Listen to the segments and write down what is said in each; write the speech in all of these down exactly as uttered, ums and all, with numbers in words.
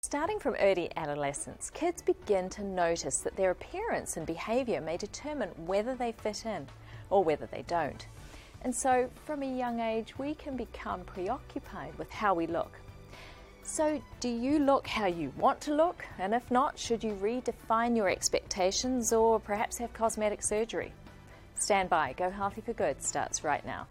Starting from early adolescence, kids begin to notice that their appearance and behaviour may determine whether they fit in or whether they don't. And so, from a young age, we can become preoccupied with how we look. So, do you look how you want to look? And if not, should you redefine your expectations or perhaps have cosmetic surgery? Stand by, Go Healthy for Good starts right now.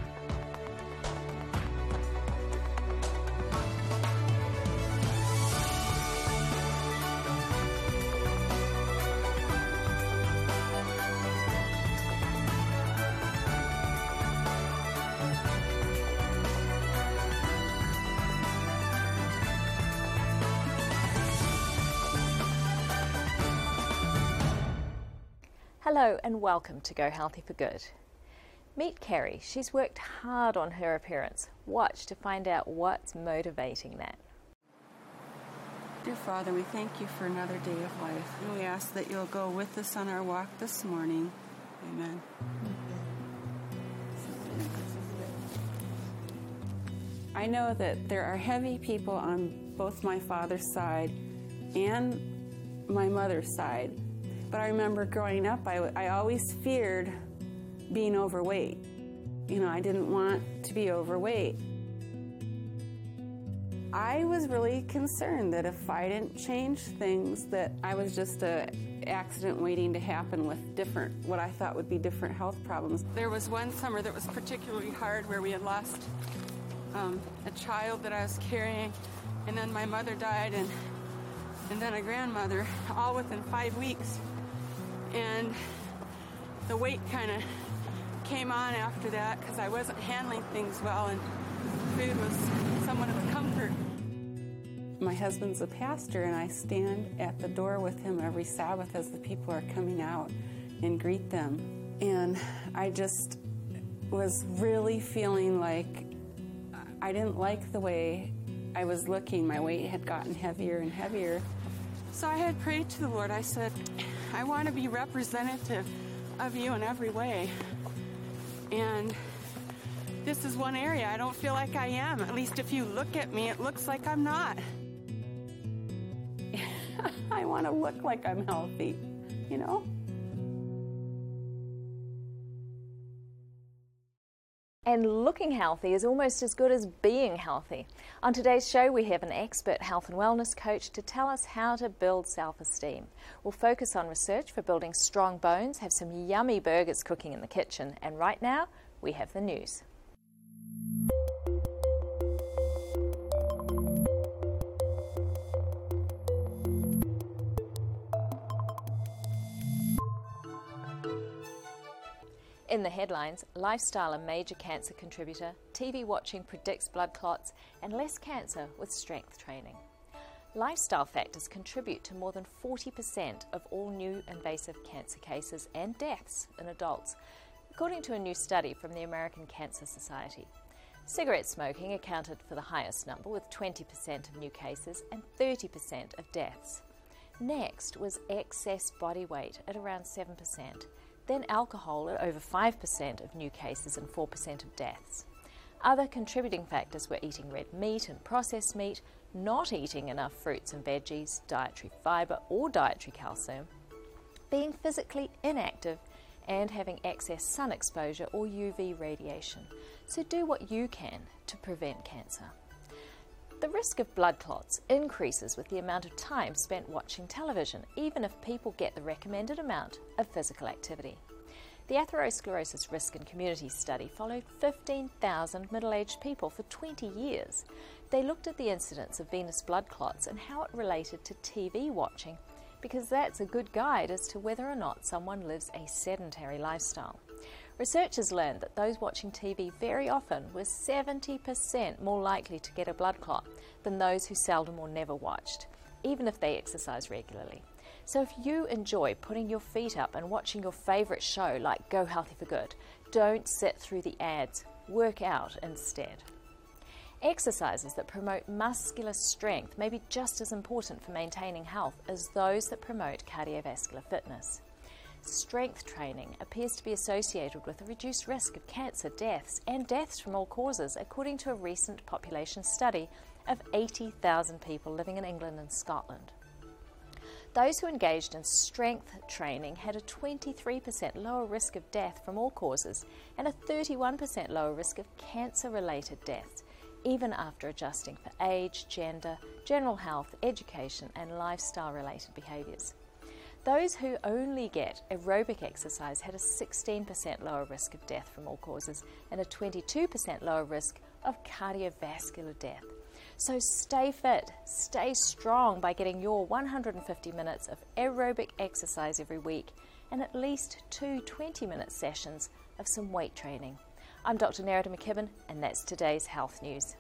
Hello and welcome to Go Healthy for Good. Meet Kerry. She's worked hard on her appearance. Watch to find out what's motivating that. Dear Father, we thank you for another day of life. And we ask that you'll go with us on our walk this morning. Amen. I know that there are heavy people on both my father's side and my mother's side. But I remember growing up, I, I always feared being overweight. You know, I didn't want to be overweight. I was really concerned that if I didn't change things, that I was just an accident waiting to happen with different, what I thought would be different health problems. There was one summer that was particularly hard where we had lost um, a child that I was carrying, and then my mother died, and, and then a grandmother, all within five weeks. And the weight kind of came on after that because I wasn't handling things well, and food was somewhat of a comfort. My husband's a pastor, and I stand at the door with him every Sabbath as the people are coming out and greet them. And I just was really feeling like I didn't like the way I was looking. My weight had gotten heavier and heavier. So I had prayed to the Lord. I said, I want to be representative of you in every way. And this is one area I don't feel like I am. At least if you look at me, it looks like I'm not. I want to look like I'm healthy, you know? And looking healthy is almost as good as being healthy. On today's show, we have an expert health and wellness coach to tell us how to build self-esteem. We'll focus on research for building strong bones, have some yummy burgers cooking in the kitchen, and right now, we have the news. In the headlines, lifestyle a major cancer contributor, T V watching predicts blood clots, and less cancer with strength training. Lifestyle factors contribute to more than forty percent of all new invasive cancer cases and deaths in adults, according to a new study from the American Cancer Society. Cigarette smoking accounted for the highest number, with twenty percent of new cases and thirty percent of deaths. Next was excess body weight at around seven percent. Then alcohol at over five percent of new cases and four percent of deaths. Other contributing factors were eating red meat and processed meat, not eating enough fruits and veggies, dietary fibre or dietary calcium, being physically inactive, and having excess sun exposure or U V radiation. So do what you can to prevent cancer. The risk of blood clots increases with the amount of time spent watching television, even if people get the recommended amount of physical activity. The Atherosclerosis Risk and Community Study followed fifteen thousand middle-aged people for twenty years. They looked at the incidence of venous blood clots and how it related to T V watching, because that's a good guide as to whether or not someone lives a sedentary lifestyle. Researchers learned that those watching T V very often were seventy percent more likely to get a blood clot than those who seldom or never watched, even if they exercise regularly. So if you enjoy putting your feet up and watching your favourite show like Go Healthy for Good, don't sit through the ads, work out instead. Exercises that promote muscular strength may be just as important for maintaining health as those that promote cardiovascular fitness. Strength training appears to be associated with a reduced risk of cancer, deaths, and deaths from all causes, according to a recent population study of eighty thousand people living in England and Scotland. Those who engaged in strength training had a twenty-three percent lower risk of death from all causes and a thirty-one percent lower risk of cancer-related deaths, even after adjusting for age, gender, general health, education and lifestyle-related behaviours. Those who only get aerobic exercise had a sixteen percent lower risk of death from all causes and a twenty-two percent lower risk of cardiovascular death. So stay fit, stay strong by getting your one hundred fifty minutes of aerobic exercise every week and at least two twenty-minute sessions of some weight training. I'm Doctor Nerida McKibben and that's today's health news.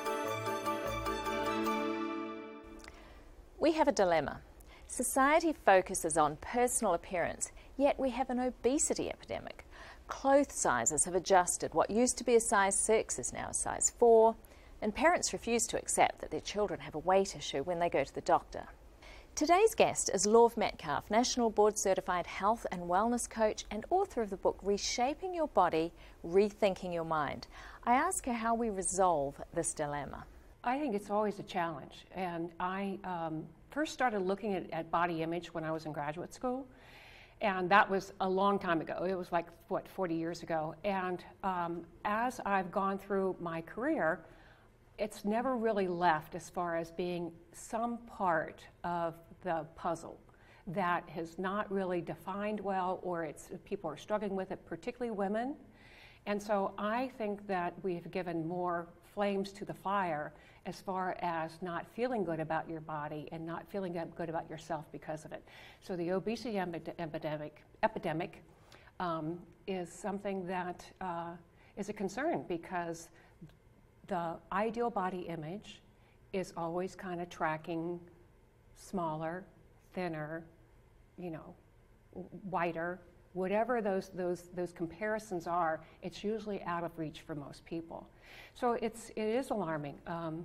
We have a dilemma. Society focuses on personal appearance, yet we have an obesity epidemic. Clothes sizes have adjusted. What used to be a size six is now a size four, and parents refuse to accept that their children have a weight issue when they go to the doctor. Today's guest is Lorv Metcalf, National Board Certified Health and Wellness Coach and author of the book Reshaping Your Body, Rethinking Your Mind. I ask her how we resolve this dilemma. I think it's always a challenge, and I um, first started looking at, at body image when I was in graduate school, and that was a long time ago. It was like, what, forty years ago. And um, as I've gone through my career, it's never really left as far as being some part of the puzzle that has not really defined well, or it's people are struggling with it, particularly women. And so I think that we've given more flames to the fire as far as not feeling good about your body and not feeling good about yourself because of it. So the obesity epidemic, epidemic um, is something that uh, is a concern, because the ideal body image is always kind of tracking smaller, thinner, you know, whiter, whatever those, those, those comparisons are. It's usually out of reach for most people. So it's, it is alarming. Um,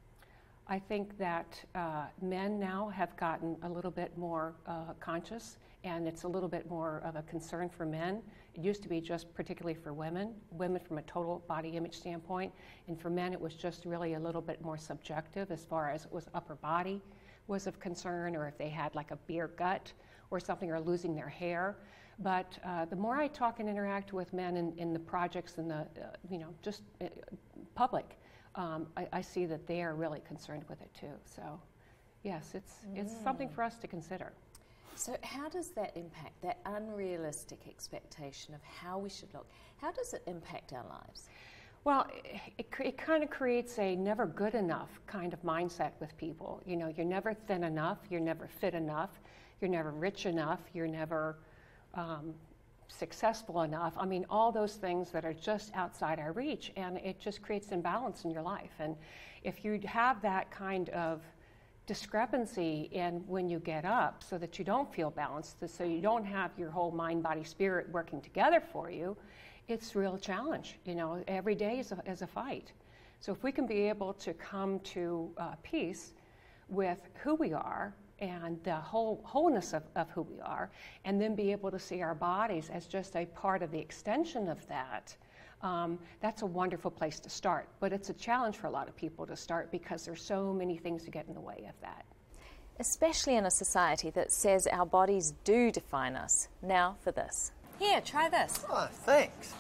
I think that uh, men now have gotten a little bit more uh, conscious, and it's a little bit more of a concern for men. It used to be just particularly for women, women from a total body image standpoint, and for men it was just really a little bit more subjective as far as it was upper body was of concern, or if they had like a beer gut or something, or losing their hair. But uh, the more I talk and interact with men in, in the projects and the, uh, you know, just uh, public, um, I, I see that they are really concerned with it too. So, yes, it's mm. it's something for us to consider. So how does that impact, that unrealistic expectation of how we should look, how does it impact our lives? Well, it, it, it kind of creates a never good enough kind of mindset with people. You know, you're never thin enough, you're never fit enough, you're never rich enough, you're never um, successful enough. I mean, all those things that are just outside our reach, and it just creates imbalance in your life. And if you have that kind of discrepancy in when you get up, so that you don't feel balanced, so you don't have your whole mind, body, spirit working together for you, it's a real challenge. You know, every day is a, is a fight. So if we can be able to come to uh, peace with who we are and the whole wholeness of, of who we are, and then be able to see our bodies as just a part of the extension of that, Um, that's a wonderful place to start. But it's a challenge for a lot of people to start, because there's so many things to get in the way of that. Especially in a society that says our bodies do define us. Now for this. Here, try this. Oh, thanks.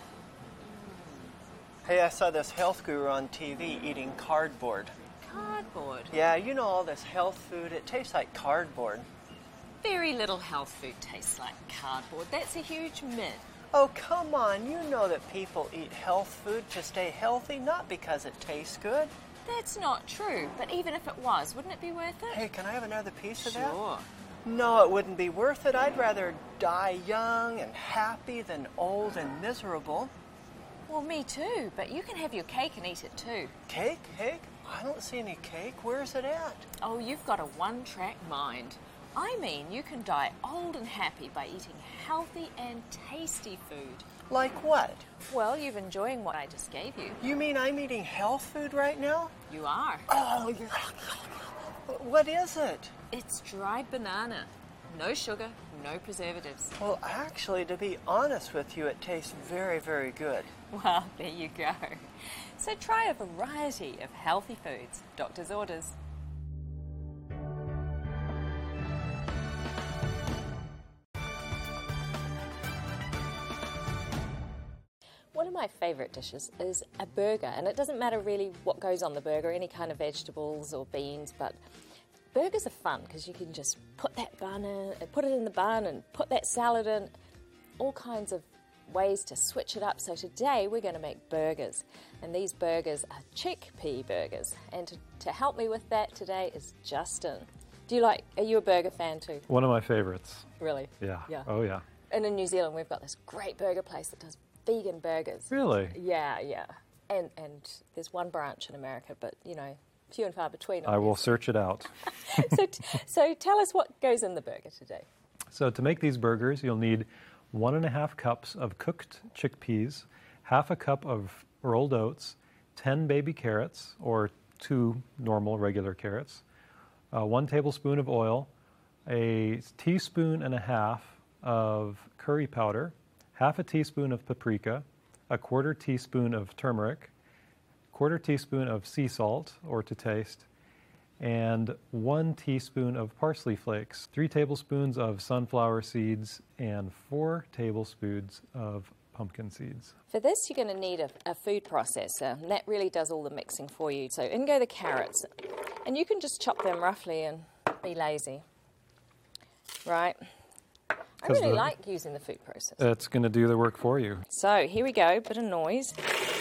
Hey, I saw this health guru on T V eating cardboard. Cardboard? Yeah, you know, all this health food, it tastes like cardboard. Very little health food tastes like cardboard. That's a huge myth. Oh, come on. You know that people eat health food to stay healthy, not because it tastes good. That's not true, but even if it was, wouldn't it be worth it? Hey, can I have another piece of sure. that? Sure. No, it wouldn't be worth it. I'd rather die young and happy than old and miserable. Well, me too, but you can have your cake and eat it too. Cake? Cake? I don't see any cake. Where's it at? Oh, you've got a one-track mind. I mean, you can die old and happy by eating healthy and tasty food. Like what? Well, you're enjoying what I just gave you. You mean I'm eating health food right now? You are. Oh, you're... What is it? It's dried banana. No sugar, no preservatives. Well, actually, to be honest with you, it tastes very, very good. Well, there you go. So try a variety of healthy foods. Doctor's orders. One of my favourite dishes is a burger, and it doesn't matter really what goes on the burger, any kind of vegetables or beans, but burgers are fun because you can just put that bun in, put it in the bun and put that salad in, all kinds of ways to switch it up. So today we're going to make burgers, and these burgers are chickpea burgers, and to, to help me with that today is Justin. Do you like, are you a burger fan too? One of my favorites. Really? Yeah. Yeah. Oh, yeah. And in New Zealand we've got this great burger place that does vegan burgers. Really? Yeah, yeah. And and there's one branch in America, but, you know, few and far between. I will search it out. so, t- so tell us what goes in the burger today. So to make these burgers, you'll need one and a half cups of cooked chickpeas, half a cup of rolled oats, ten baby carrots, or two normal regular carrots, uh, one tablespoon of oil, a teaspoon and a half of curry powder, half a teaspoon of paprika, a quarter teaspoon of turmeric, quarter teaspoon of sea salt, or to taste, and one teaspoon of parsley flakes, three tablespoons of sunflower seeds, and four tablespoons of pumpkin seeds. For this, you're going to need a, a food processor, and that really does all the mixing for you. So in go the carrots, and you can just chop them roughly and be lazy, right? I really the, like using the food processor. It's going to do the work for you. So here we go, bit of noise.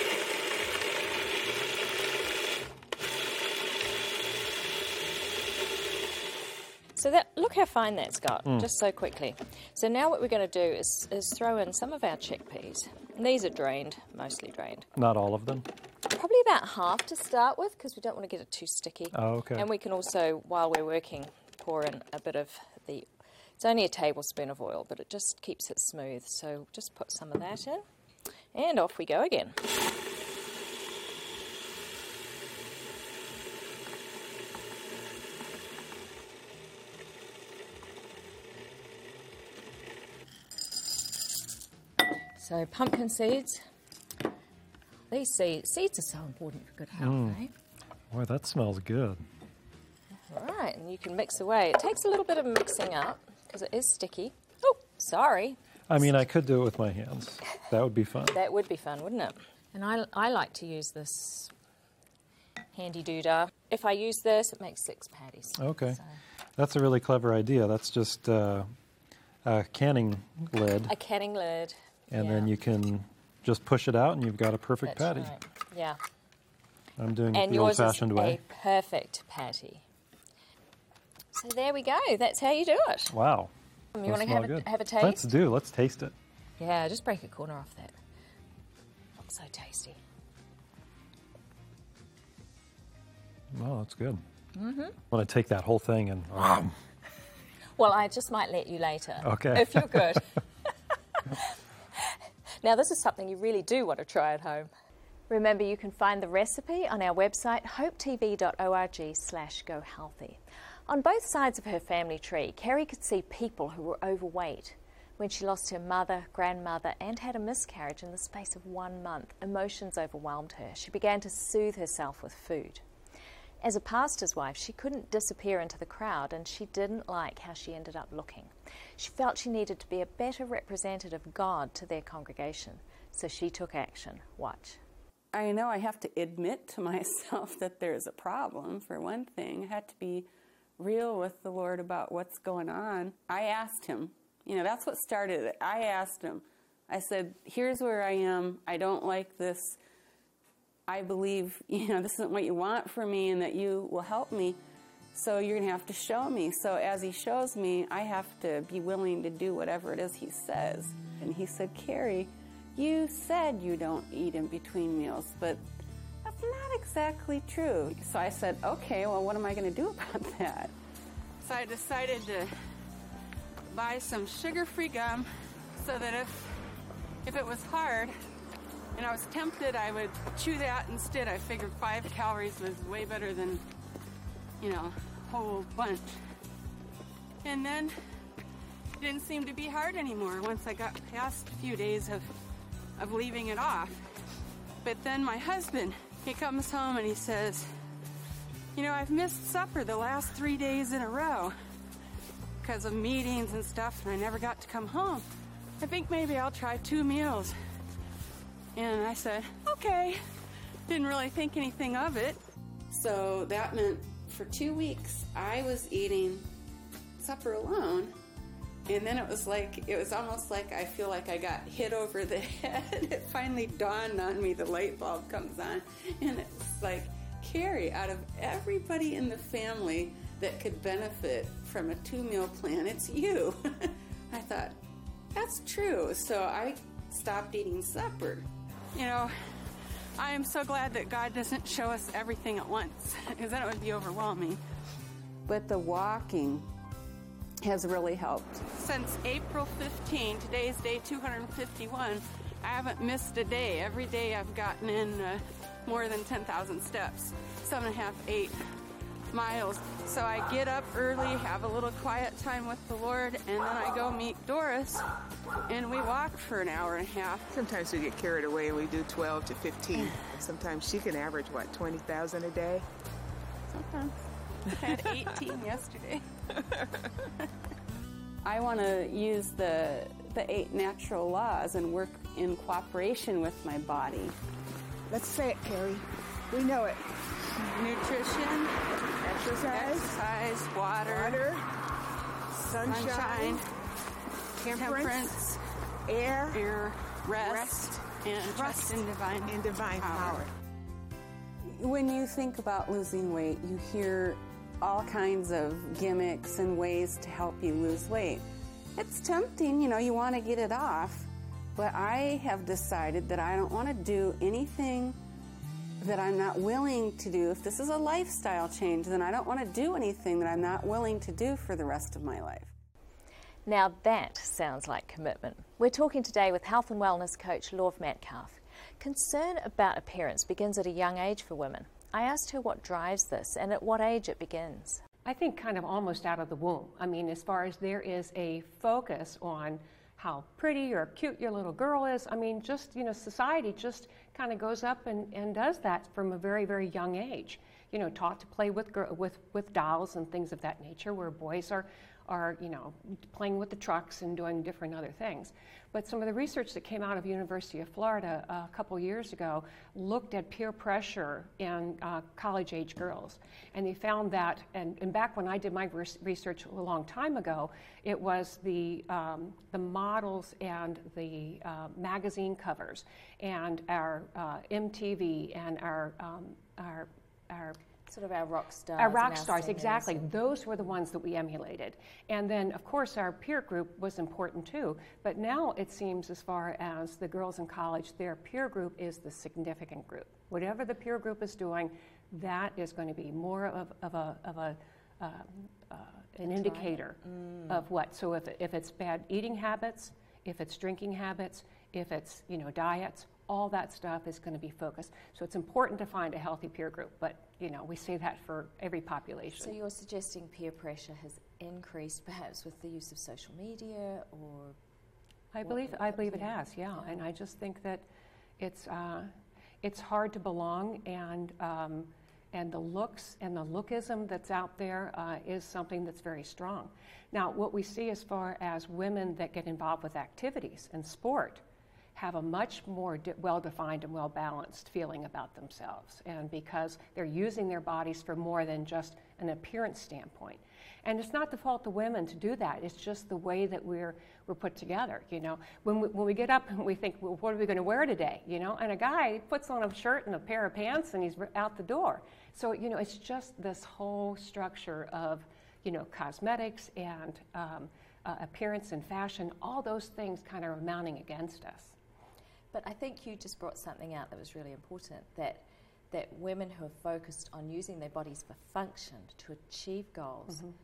So that, look how fine that's got, mm. just so quickly. So now what we're going to do is, is throw in some of our chickpeas. And these are drained, mostly drained. Not all of them? Probably about half to start with, because we don't want to get it too sticky. Oh, okay. And we can also, while we're working, pour in a bit of the... It's only a tablespoon of oil, but it just keeps it smooth. So just put some of that in, and off we go again. So pumpkin seeds. These seeds, seeds are so important for good health, mm. eh? Boy, that smells good. All right, and you can mix away. It takes a little bit of mixing up because it is sticky. Oh, sorry. I mean, I could do it with my hands. That would be fun. That would be fun, wouldn't it? And I, I like to use this handy doodah. If I use this, it makes six patties. Okay. So. That's a really clever idea. That's just uh, a canning lid. A canning lid. And yeah. then you can just push it out and you've got a perfect That's patty. Right. Yeah. I'm doing and it the old-fashioned way. And yours is a perfect patty. So there we go. That's how you do it. Wow. Um, you want to have a, have a taste? Let's do. Let's taste it. Yeah, just break a corner off that. Looks so tasty. Oh, that's good. Mm-hmm. I want to take that whole thing and... Um. Well, I just might let you later. Okay. If you're good. Now, this is something you really do want to try at home. Remember, you can find the recipe on our website, hopetv.org slash go healthy. On both sides of her family tree, Kerry could see people who were overweight. When she lost her mother, grandmother, and had a miscarriage in the space of one month, emotions overwhelmed her. She began to soothe herself with food. As a pastor's wife, she couldn't disappear into the crowd, and she didn't like how she ended up looking. She felt she needed to be a better representative of God to their congregation, so she took action. Watch. I know I have to admit to myself that there's a problem, for one thing. I had to be real with the Lord about what's going on. I asked him. You know, that's what started it. I asked him. I said, here's where I am. I don't like this. I believe, you know, this isn't what you want for me and that you will help me. So you're going to have to show me. So as he shows me, I have to be willing to do whatever it is he says. And he said, Kerry, you said you don't eat in between meals, but that's not exactly true. So I said, okay, well, what am I going to do about that? So I decided to buy some sugar-free gum so that if, if it was hard and I was tempted, I would chew that instead. I figured five calories was way better than, you know, a whole bunch. And then It didn't seem to be hard anymore once I got past a few days of, of leaving it off. But then my husband, he comes home and he says, you know, I've missed supper the last three days in a row because of meetings and stuff, and I never got to come home. I think maybe I'll try two meals. And I said, okay. Didn't really think anything of it. So that meant for two weeks, I was eating supper alone. And then it was like, it was almost like I feel like I got hit over the head. It finally dawned on me, the light bulb comes on. And it's like, Carrie, out of everybody in the family that could benefit from a two-meal plan, it's you. I thought, that's true. So I stopped eating supper. You know, I am so glad that God doesn't show us everything at once, because then it would be overwhelming. But the walking has really helped. Since April fifteenth, today's day two hundred fifty-one, I haven't missed a day. Every day I've gotten in uh, more than ten thousand steps, seven and a half, eight miles. So I get up early, have a little quiet time with the Lord, and then I go meet Doris, and we walk for an hour and a half. Sometimes we get carried away and we do twelve to fifteen. Sometimes she can average, what, twenty thousand a day? Sometimes. I had eighteen yesterday. I want to use the, the eight natural laws and work in cooperation with my body. Let's say it, Carrie. We know it. Nutrition, Exercise, exercise, water, water, sunshine, sunshine, temperance, temperance, air, air, rest, rest, and trust in divine, and divine power. When you think about losing weight, you hear all kinds of gimmicks and ways to help you lose weight. It's tempting, you know, you want to get it off, but I have decided that I don't want to do anything that I'm not willing to do. If this is a lifestyle change, then I don't want to do anything that I'm not willing to do for the rest of my life. Now that sounds like commitment. We're talking today with health and wellness coach Lorv Metcalf. Concern about appearance begins at a young age for women. I asked her what drives this and at what age it begins. I think kind of almost out of the womb. I mean, as far as there is a focus on how pretty or cute your little girl is, I mean, just, you know, society just kind of goes up and, and does that from a very, very young age. You know, taught to play with, girl, with, with dolls and things of that nature, where boys are, are, you know, playing with the trucks and doing different other things. But some of the research that came out of University of Florida uh, a couple years ago looked at peer pressure in uh, college-age girls. And they found that, and, and back when I did my research a long time ago, it was the, um, the models and the uh, magazine covers and our uh, M T V and our, um, our, our Sort of our rock stars. Our rock and our stars, singers. exactly. Those were the ones that we emulated. And then, of course, our peer group was important too. But now it seems, as far as the girls in college, their peer group is the significant group. Whatever the peer group is doing, that is going to be more of, of a, of a uh, uh, an indicator mm. of what. So if, if it's bad eating habits, if it's drinking habits, if it's, you know, diets, all that stuff is going to be focused. So it's important to find a healthy peer group, but, you know, we say that for every population. So you're suggesting peer pressure has increased perhaps with the use of social media, or? I believe I believe it has, yeah. yeah. And I just think that it's uh, it's hard to belong, and um, and the looks and the lookism that's out there uh, is something that's very strong. Now, what we see as far as women that get involved with activities and sport have a much more de- well-defined and well-balanced feeling about themselves, and because they're using their bodies for more than just an appearance standpoint. And it's not the fault of women to do that. It's just the way that we're we're put together. You know, when we, when we get up and we think, well, what are we going to wear today? You know, and a guy puts on a shirt and a pair of pants and he's out the door. So, you know, it's just this whole structure of, you know, cosmetics and um, uh, appearance and fashion. All those things kind of are mounting against us. But I think you just brought something out that was really important, that that women who are focused on using their bodies for function to achieve goals, mm-hmm.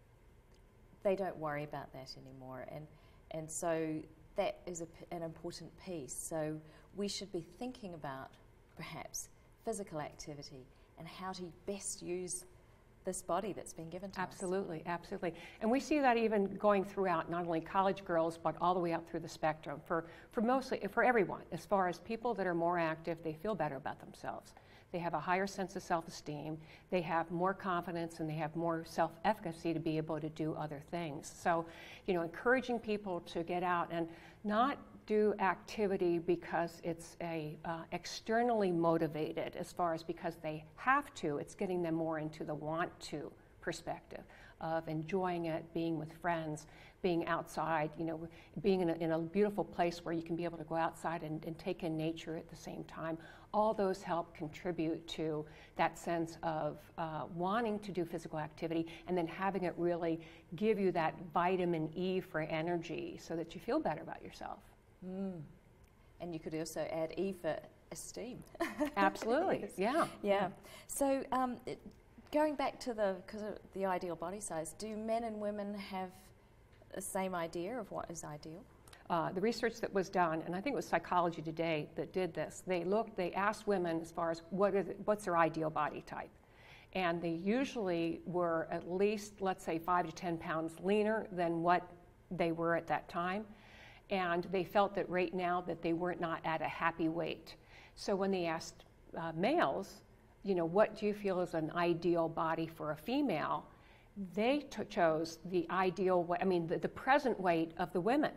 they don't worry about that anymore. And and so that is a, an important piece. So we should be thinking about perhaps physical activity and how to best use this body that's been given to Absolutely, absolutely. And we see that even going throughout not only college girls, but all the way up through the spectrum for, for mostly, for everyone. As far as people that are more active, they feel better about themselves. They have a higher sense of self-esteem, they have more confidence, and they have more self-efficacy to be able to do other things. So, you know, encouraging people to get out and not do activity because it's a uh, externally motivated, as far as because they have to. It's getting them more into the want to perspective of enjoying it, being with friends, being outside, you know, being in a, in a beautiful place where you can be able to go outside and, and take in nature at the same time. All those help contribute to that sense of uh, wanting to do physical activity, and then having it really give you that vitamin E for energy so that you feel better about yourself. Mm. And you could also add E for esteem. Absolutely, Yes. yeah. Yeah. So um, it, going back to the, cause of the ideal body size, do men and women have the same idea of what is ideal? Uh, the research that was done, and I think it was Psychology Today that did this, they looked, they asked women as far as what is, what's their ideal body type. And they usually were at least, let's say, five to ten pounds leaner than what they were at that time. And they felt that right now that they were not at a happy weight. So when they asked uh, males, you know, what do you feel is an ideal body for a female, they t- chose the ideal, wa- I mean, the, the present weight of the women.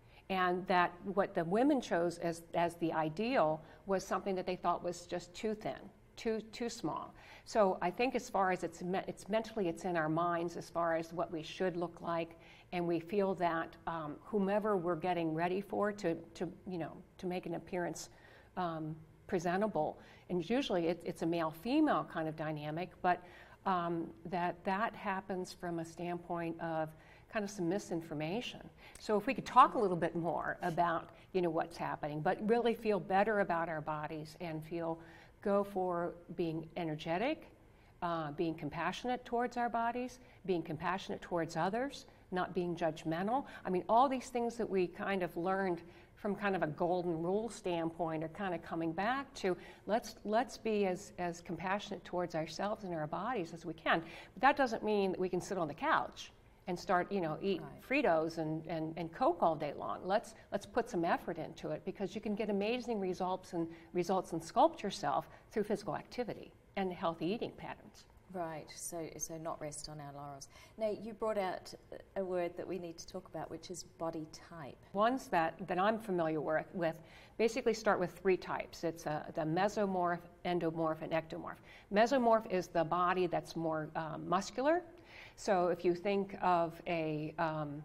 And that what the women chose as, as the ideal was something that they thought was just too thin, too too small. So I think as far as it's, me- it's mentally, it's in our minds as far as what we should look like. And we feel that um, whomever we're getting ready for to, to, you know, to make an appearance um, presentable, and usually it, it's a male-female kind of dynamic, but um, that that happens from a standpoint of kind of some misinformation. So if we could talk a little bit more about, you know, what's happening, but really feel better about our bodies and feel, go for being energetic, uh, being compassionate towards our bodies, being compassionate towards others, not being judgmental. I mean, all these things that we kind of learned from kind of a golden rule standpoint are kind of coming back to let's let's be as, as compassionate towards ourselves and our bodies as we can. But that doesn't mean that we can sit on the couch and start, you know, eat right. Fritos and, and, and Coke all day long. Let's let's put some effort into it, because you can get amazing results and results and sculpt yourself through physical activity and healthy eating patterns. Right, so so not rest on our laurels. Now, you brought out a word that we need to talk about, which is body type. Ones that, that I'm familiar with, with basically start with three types. It's uh, the mesomorph, endomorph, and ectomorph. Mesomorph is the body that's more um, muscular. So if you think of a, um,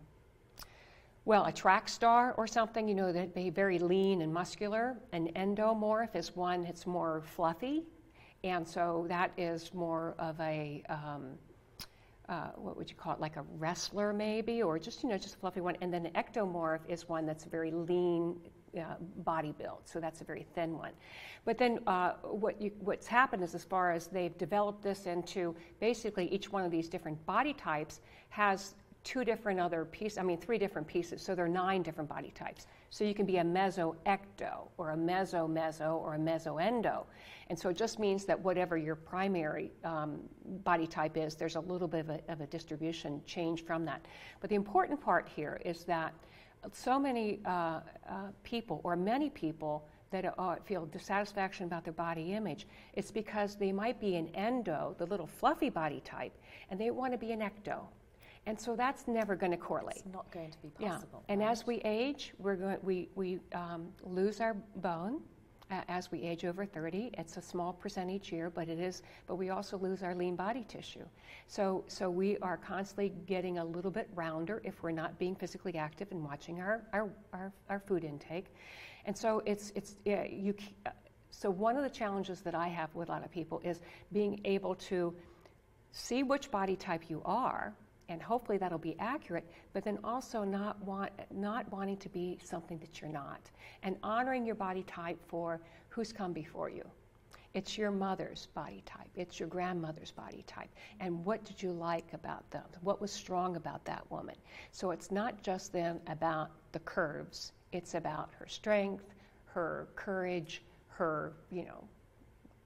well, a track star or something, you know, they'd be very lean and muscular. An endomorph is one that's more fluffy. And so that is more of a, um, uh, what would you call it, like a wrestler maybe, or just, you know, just a fluffy one. And then an ectomorph is one that's very lean uh, body build, so that's a very thin one. But then uh, what you, what's happened is, as far as they've developed this into basically each one of these different body types has two different other pieces, I mean three different pieces, so there are nine different body types. So you can be a meso-ecto, or a meso-meso, or a meso-endo. And so it just means that whatever your primary um, body type is, there's a little bit of a, of a distribution change from that. But the important part here is that so many uh, uh, people, or many people, that uh, feel dissatisfaction about their body image, it's because they might be an endo, the little fluffy body type, and they want to be an ecto. And so that's never going to correlate. It's not going to be possible. Yeah. And right? as we age, we're going we we um, lose our bone uh, as we age over thirty. It's a small percent each year, but it is. But we also lose our lean body tissue. So so we are constantly getting a little bit rounder if we're not being physically active and watching our our our, our food intake. And so it's it's uh, you. Uh, so one of the challenges that I have with a lot of people is being able to see which body type you are. And hopefully that'll be accurate, but then also not want, not wanting to be something that you're not, and honoring your body type for who's come before you. It's your mother's body type. It's your grandmother's body type. And what did you like about them? What was strong about that woman? So it's not just then about the curves. It's about her strength, her courage, her, you know,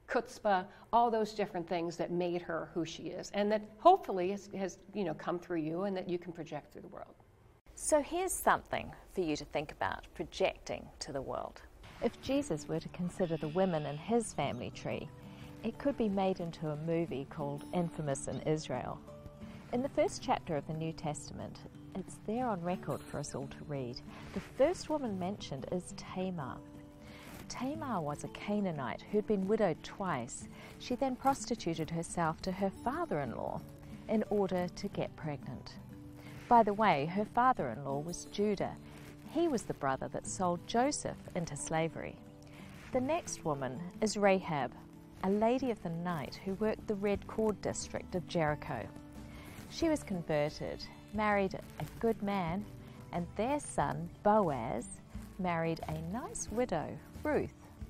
chutzpah, all those different things that made her who she is, and that hopefully has, has you know, come through you and that you can project through the world. So here's something for you to think about projecting to the world. If Jesus were to consider the women in his family tree, it could be made into a movie called Infamous in Israel. In the first chapter of the New Testament, it's there on record for us all to read. The first woman mentioned is Tamar. Tamar was a Canaanite who'd been widowed twice. She then prostituted herself to her father-in-law in order to get pregnant. By the way, her father-in-law was Judah. He was the brother that sold Joseph into slavery. The next woman is Rahab, a lady of the night who worked the Red Cord district of Jericho. She was converted, married a good man, and their son, Boaz, married a nice widow, Ruth.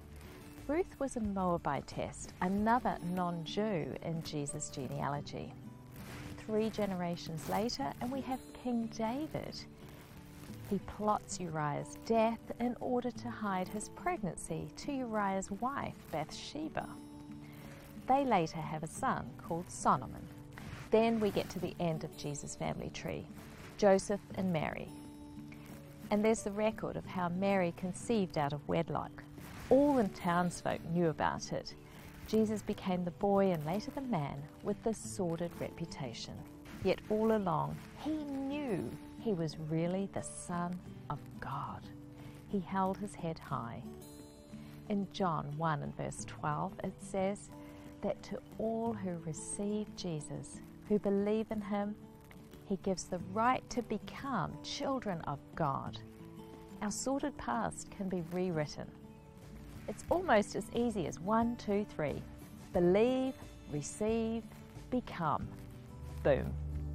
Ruth was a Moabitess, another non-Jew in Jesus' genealogy. Three generations later, and we have King David. He plots Uriah's death in order to hide his pregnancy to Uriah's wife, Bathsheba. They later have a son called Solomon. Then we get to the end of Jesus' family tree, Joseph and Mary. And there's the record of how Mary conceived out of wedlock. All the townsfolk knew about it. Jesus became the boy and later the man with this sordid reputation. Yet all along, he knew he was really the Son of God. He held his head high. In John one and verse twelve, it says that to all who receive Jesus, who believe in him, he gives the right to become children of God. Our sordid past can be rewritten. It's almost as easy as one, two, three. Believe, receive, become. Boom.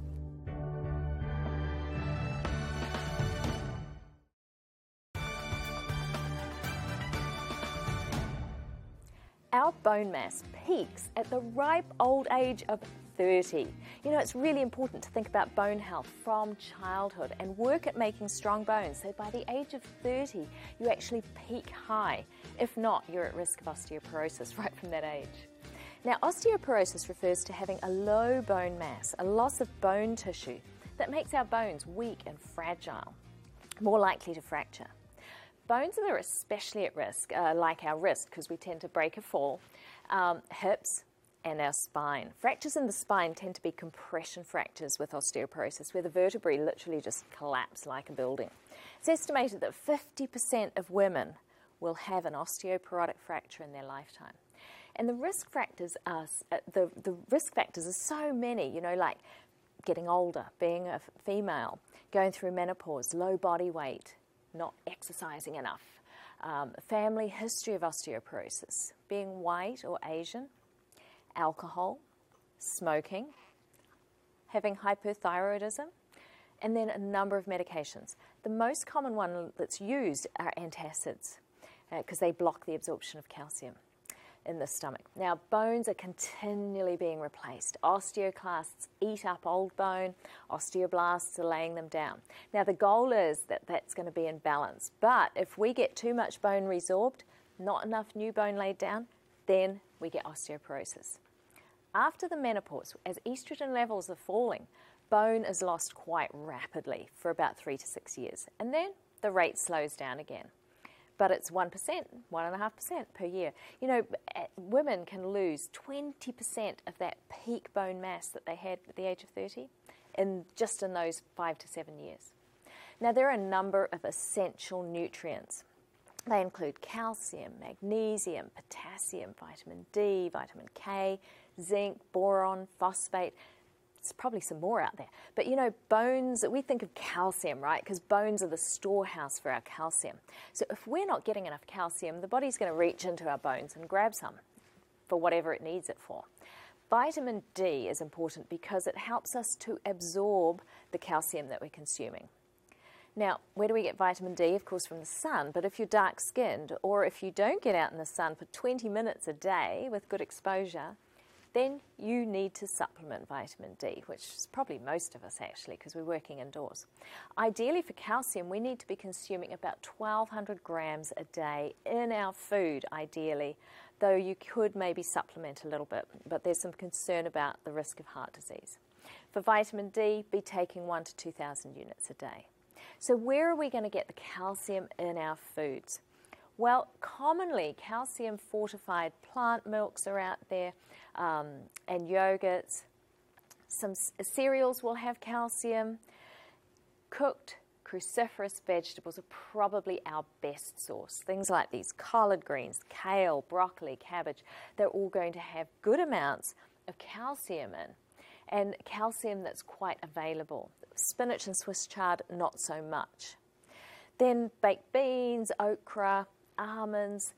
Our bone mass peaks at the ripe old age of thirty. You know, it's really important to think about bone health from childhood and work at making strong bones so by the age of thirty you actually peak high. If not, you're at risk of osteoporosis right from that age. Now, osteoporosis refers to having a low bone mass, a loss of bone tissue that makes our bones weak and fragile, more likely to fracture. Bones that are especially at risk, uh, like our wrist, because we tend to break or fall, um, hips, and our spine. Fractures in the spine tend to be compression fractures with osteoporosis, where the vertebrae literally just collapse like a building. It's estimated that fifty percent of women will have an osteoporotic fracture in their lifetime. And the risk factors are, uh, the, the risk factors are so many, you know, like getting older, being a female, going through menopause, low body weight, not exercising enough, um, family history of osteoporosis, being white or Asian, alcohol, smoking, having hypothyroidism, and then a number of medications. The most common one that's used are antacids because uh, they block the absorption of calcium in the stomach. Now, bones are continually being replaced. Osteoclasts eat up old bone, osteoblasts are laying them down. Now, the goal is that that's going to be in balance, but if we get too much bone resorbed, not enough new bone laid down, then we get osteoporosis. After the menopause, as estrogen levels are falling, bone is lost quite rapidly for about three to six years, and then the rate slows down again. But it's one percent, one point five percent per year. You know, women can lose twenty percent of that peak bone mass that they had at the age of thirty in just in those five to seven years. Now, there are a number of essential nutrients. They include calcium, magnesium, potassium, vitamin D, vitamin K, zinc, boron, phosphate. There's probably some more out there. But you know, bones, we think of calcium, right? Because bones are the storehouse for our calcium. So if we're not getting enough calcium, the body's going to reach into our bones and grab some for whatever it needs it for. Vitamin D is important because it helps us to absorb the calcium that we're consuming. Now, where do we get vitamin D? Of course, from the sun. But if you're dark-skinned or if you don't get out in the sun for twenty minutes a day with good exposure, then you need to supplement vitamin D, which is probably most of us actually because we're working indoors. Ideally for calcium, we need to be consuming about twelve hundred grams a day in our food, ideally, though you could maybe supplement a little bit, but there's some concern about the risk of heart disease. For vitamin D, be taking one to two thousand units a day. So where are we going to get the calcium in our foods? Well, commonly calcium fortified plant milks are out there, um, and yogurts. Some c- cereals will have calcium. Cooked cruciferous vegetables are probably our best source. Things like these collard greens, kale, broccoli, cabbage, they're all going to have good amounts of calcium in, and calcium that's quite available. Spinach and Swiss chard, not so much. Then baked beans, okra, almonds,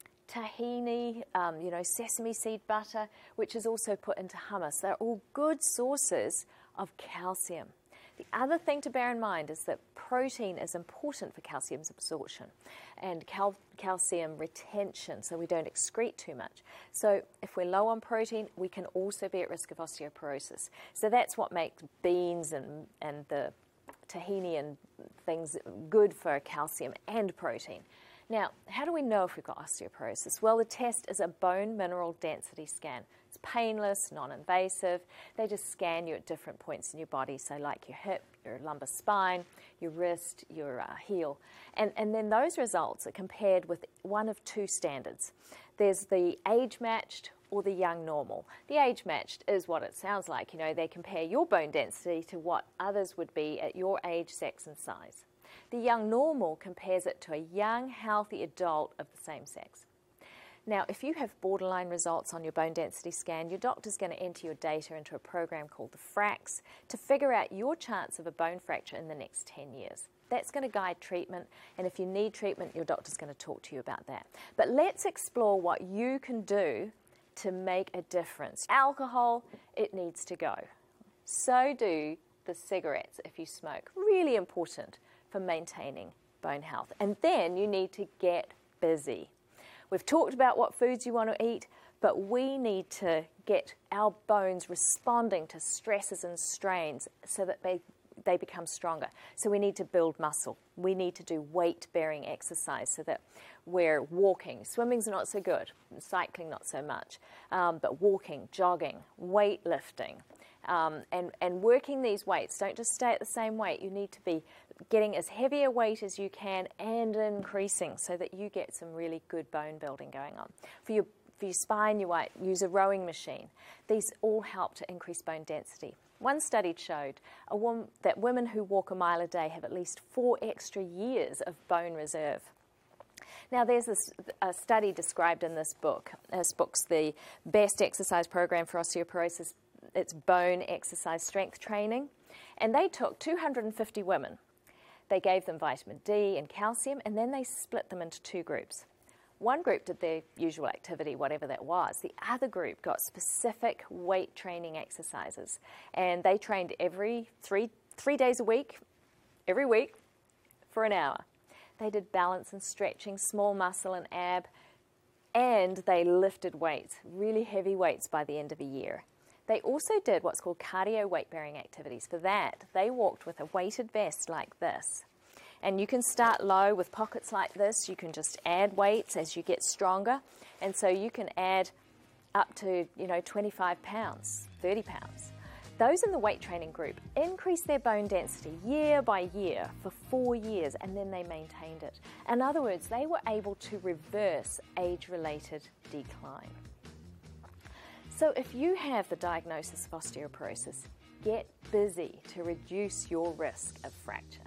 tahini, um, you know, sesame seed butter, which is also put into hummus. They're all good sources of calcium. The other thing to bear in mind is that protein is important for calcium's absorption and cal- calcium retention, so we don't excrete too much. So if we're low on protein, we can also be at risk of osteoporosis. So that's what makes beans and, and the tahini and things good for calcium and protein. Now, how do we know if we've got osteoporosis? Well, the test is a bone mineral density scan. It's painless, non-invasive. They just scan you at different points in your body, so like your hip, your lumbar spine, your wrist, your uh, heel. And, and then those results are compared with one of two standards. There's the age-matched or the young normal. The age-matched is what it sounds like. You know, they compare your bone density to what others would be at your age, sex, and size. The young normal compares it to a young, healthy adult of the same sex. Now, if you have borderline results on your bone density scan, your doctor's going to enter your data into a program called the FRAX to figure out your chance of a bone fracture in the next ten years. That's going to guide treatment, and if you need treatment, your doctor's going to talk to you about that. But let's explore what you can do to make a difference. Alcohol, it needs to go. So do the cigarettes if you smoke. Really important for maintaining bone health. And then you need to get busy. We've talked about what foods you want to eat, but we need to get our bones responding to stresses and strains so that they, they become stronger. So we need to build muscle. We need to do weight-bearing exercise so that we're walking. Swimming's not so good, cycling not so much, um, but walking, jogging, weightlifting, um, and, and working these weights. Don't just stay at the same weight. You need to be getting as heavy a weight as you can and increasing so that you get some really good bone building going on. For your, for your spine, you might use a rowing machine. These all help to increase bone density. One study showed a woman, that women who walk a mile a day have at least four extra years of bone reserve. Now, there's this, a study described in this book. This book's the best exercise program for osteoporosis. It's bone exercise strength training. And they took two hundred fifty women. They gave them vitamin D and calcium, and then they split them into two groups. One group did their usual activity, whatever that was. The other group got specific weight training exercises, and they trained every three, three days a week, every week, for an hour. They did balance and stretching, small muscle and ab, and they lifted weights, really heavy weights by the end of a year. They also did what's called cardio weight-bearing activities. For that, they walked with a weighted vest like this. And you can start low with pockets like this. You can just add weights as you get stronger. And so you can add up to, you know, twenty-five pounds, thirty pounds. Those in the weight training group increased their bone density year by year for four years, and then they maintained it. In other words, they were able to reverse age-related decline. So if you have the diagnosis of osteoporosis, get busy to reduce your risk of fracture.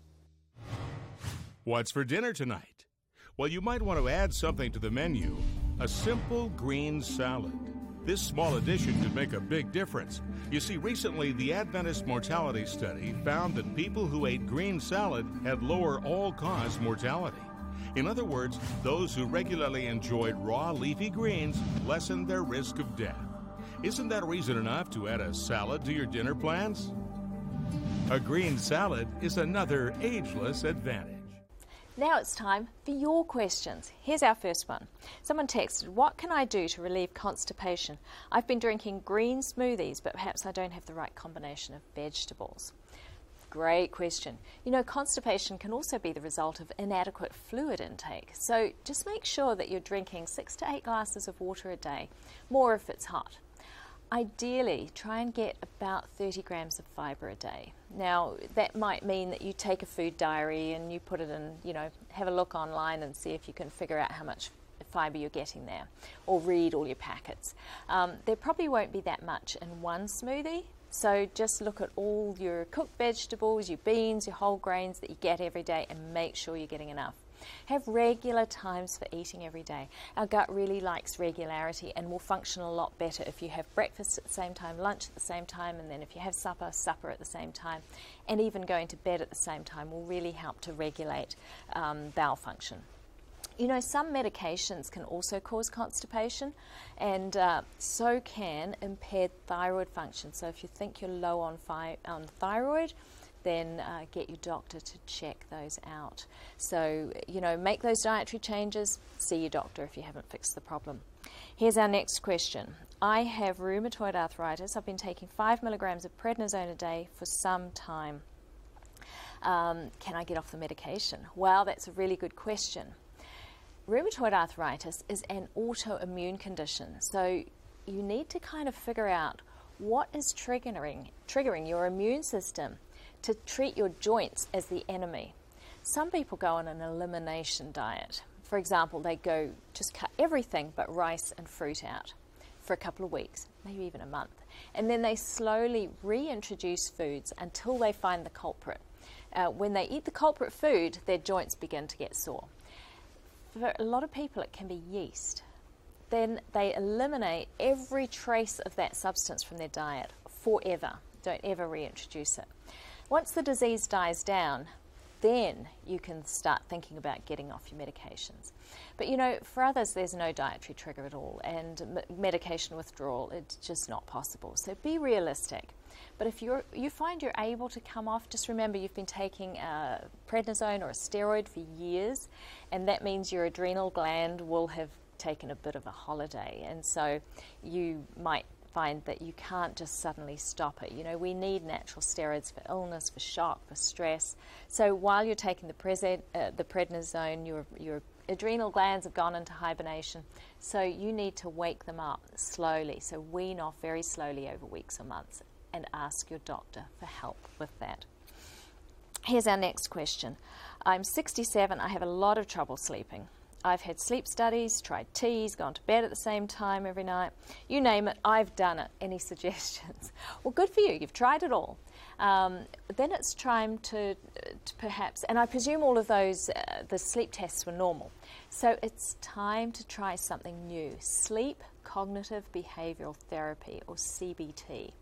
What's for dinner tonight? Well, you might want to add something to the menu. A simple green salad. This small addition could make a big difference. You see, recently the Adventist Mortality Study found that people who ate green salad had lower all-cause mortality. In other words, those who regularly enjoyed raw leafy greens lessened their risk of death. Isn't that reason enough to add a salad to your dinner plans? A green salad is another ageless advantage. Now it's time for your questions. Here's our first one. Someone texted, what can I do to relieve constipation? I've been drinking green smoothies, but perhaps I don't have the right combination of vegetables. Great question. You know, constipation can also be the result of inadequate fluid intake. So just make sure that you're drinking six to eight glasses of water a day, more if it's hot. Ideally, try and get about thirty grams of fibre a day. Now, that might mean that you take a food diary and you put it in, you know, have a look online and see if you can figure out how much fibre you're getting there, or read all your packets. Um, there probably won't be that much in one smoothie, so just look at all your cooked vegetables, your beans, your whole grains that you get every day and make sure you're getting enough. Have regular times for eating every day. Our gut really likes regularity and will function a lot better if you have breakfast at the same time, lunch at the same time, and then if you have supper, supper at the same time, and even going to bed at the same time will really help to regulate um, bowel function. You know, some medications can also cause constipation, and uh, so can impaired thyroid function. So if you think you're low on, fi- on thyroid, then uh, get your doctor to check those out. So, you know, make those dietary changes, see your doctor if you haven't fixed the problem. Here's our next question. I have rheumatoid arthritis. I've been taking five milligrams of prednisone a day for some time. Um, can I get off the medication? Well, that's a really good question. Rheumatoid arthritis is an autoimmune condition, so you need to kind of figure out what is triggering, triggering your immune system to treat your joints as the enemy. Some people go on an elimination diet. For example, they go just cut everything but rice and fruit out for a couple of weeks, maybe even a month. And then they slowly reintroduce foods until they find the culprit. Uh, when they eat the culprit food, their joints begin to get sore. For a lot of people, it can be yeast. Then they eliminate every trace of that substance from their diet forever. Don't ever reintroduce it. Once the disease dies down, then you can start thinking about getting off your medications. But you know, for others, there's no dietary trigger at all, and medication withdrawal, it's just not possible. So be realistic. But if you're, you find you're able to come off, just remember you've been taking a prednisone or a steroid for years, and that means your adrenal gland will have taken a bit of a holiday, and so you might find that you can't just suddenly stop it. You know, we need natural steroids for illness, for shock, for stress. So while you're taking the, present, uh, the prednisone, your, your adrenal glands have gone into hibernation. So you need to wake them up slowly. So wean off very slowly over weeks or months and ask your doctor for help with that. Here's our next question. I'm sixty-seven. I have a lot of trouble sleeping. I've had sleep studies, tried teas, gone to bed at the same time every night. You name it, I've done it. Any suggestions? Well, good for you. You've tried it all. Um, then it's time to, to perhaps, and I presume all of those, uh, the sleep tests were normal. So it's time to try something new. Sleep Cognitive Behavioural Therapy, or C B T.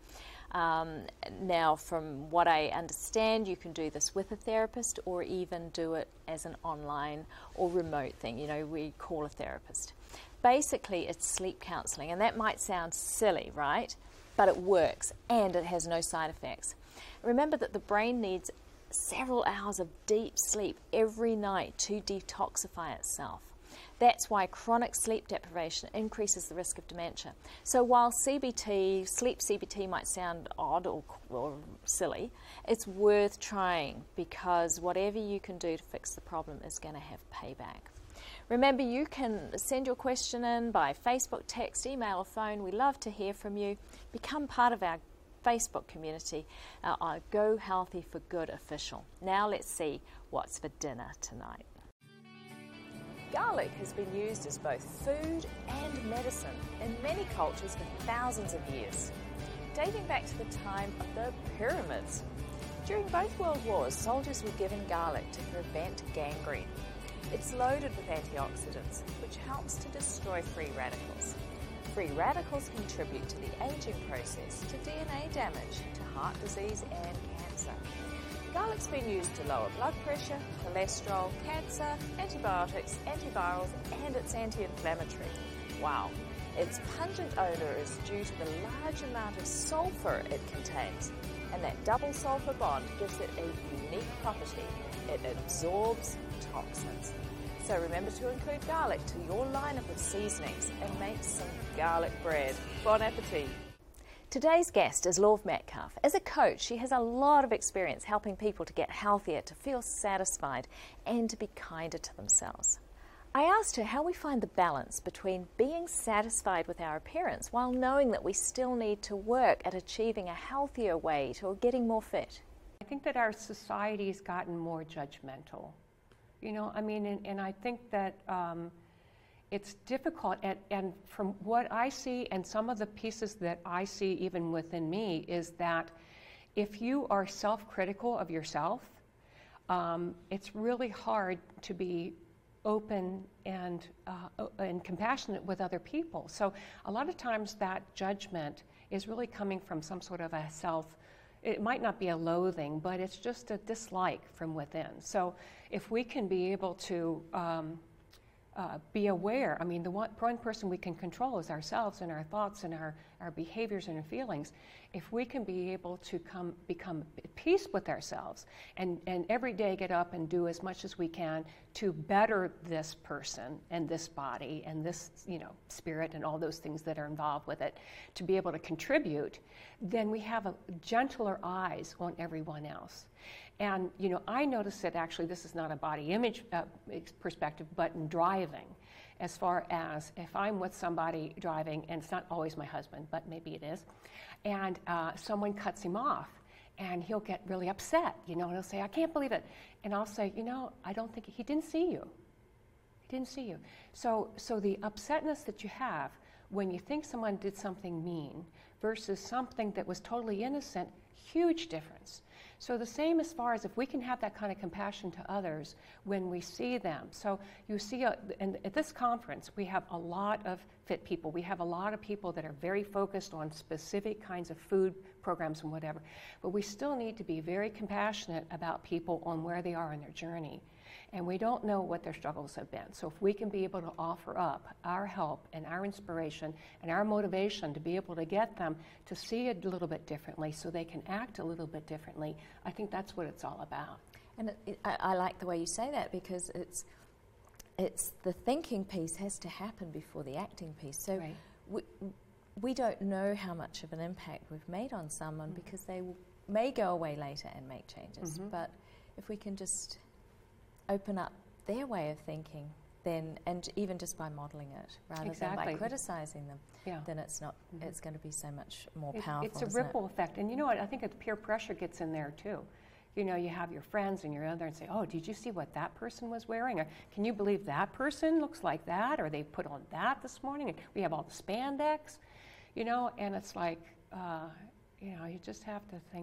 Um, now, from what I understand, you can do this with a therapist or even do it as an online or remote thing. You know, we call a therapist. Basically, it's sleep counselling, and that might sound silly, right? But it works, and it has no side effects. Remember that the brain needs several hours of deep sleep every night to detoxify itself. That's why chronic sleep deprivation increases the risk of dementia. So while C B T, sleep C B T might sound odd or, or silly, it's worth trying, because whatever you can do to fix the problem is going to have payback. Remember, you can send your question in by Facebook, text, email or phone. We love to hear from you. Become part of our Facebook community, uh, our Go Healthy for Good official. Now let's see what's for dinner tonight. Garlic has been used as both food and medicine in many cultures for thousands of years, dating back to the time of the pyramids. During both world wars, soldiers were given garlic to prevent gangrene. It's loaded with antioxidants, which helps to destroy free radicals. Free radicals contribute to the aging process, to D N A damage, to heart disease and cancer. Garlic's been used to lower blood pressure, cholesterol, cancer, antibiotics, antivirals, and it's anti-inflammatory. Wow. Its pungent odour is due to the large amount of sulfur it contains, and that double sulfur bond gives it a unique property. It absorbs toxins. So remember to include garlic to your lineup of seasonings and make some garlic bread. Bon appetit! Today's guest is Lorv Metcalf. As a coach, she has a lot of experience helping people to get healthier, to feel satisfied, and to be kinder to themselves. I asked her how we find the balance between being satisfied with our appearance while knowing that we still need to work at achieving a healthier weight or getting more fit. I think that our society's gotten more judgmental. You know, I mean, and, and I think that um, it's difficult, and, and from what I see and some of the pieces that I see even within me is that if you are self-critical of yourself, um, it's really hard to be open and, uh, and compassionate with other people. So a lot of times that judgment is really coming from some sort of a self, it might not be a loathing, but it's just a dislike from within. So if we can be able to um, uh, be aware, I mean, the one, one person we can control is ourselves and our thoughts and our, our behaviors and our feelings. If we can be able to come become at peace with ourselves and, and every day get up and do as much as we can to better this person and this body and this, you know, spirit and all those things that are involved with it, to be able to contribute, then we have a gentler eyes on everyone else. And, you know, I notice that actually this is not a body image uh, perspective, but in driving. As far as if I'm with somebody driving, and it's not always my husband, but maybe it is, and uh, someone cuts him off, and he'll get really upset, you know, and he'll say, I can't believe it. And I'll say, you know, I don't think, he didn't see you. He didn't see you. So, so the upsetness that you have when you think someone did something mean versus something that was totally innocent, huge difference. So the same as far as if we can have that kind of compassion to others when we see them. So you see, a, and at this conference, we have a lot of fit people. We have a lot of people that are very focused on specific kinds of food programs and whatever. But we still need to be very compassionate about people on where they are in their journey. And we don't know what their struggles have been. So if we can be able to offer up our help and our inspiration and our motivation to be able to get them to see it a little bit differently so they can act a little bit differently, I think that's what it's all about. And it, it, I, I like the way you say that, because it's it's the thinking piece has to happen before the acting piece. So right. we, we don't know how much of an impact we've made on someone mm-hmm. because they will, may go away later and make changes. Mm-hmm. But if we can just open up their way of thinking, then, and even just by modeling it rather exactly. than by criticizing them, yeah. then it's not. Mm-hmm. It's going to be so much more it, powerful. It's a isn't ripple it? effect, and you know what? I think the peer pressure gets in there too. You know, you have your friends and you're out there and say, "Oh, did you see what that person was wearing?" Or, "Can you believe that person looks like that?" Or, "They put on that this morning." And we have all the spandex, you know, and it's like, uh, you know, you just have to think.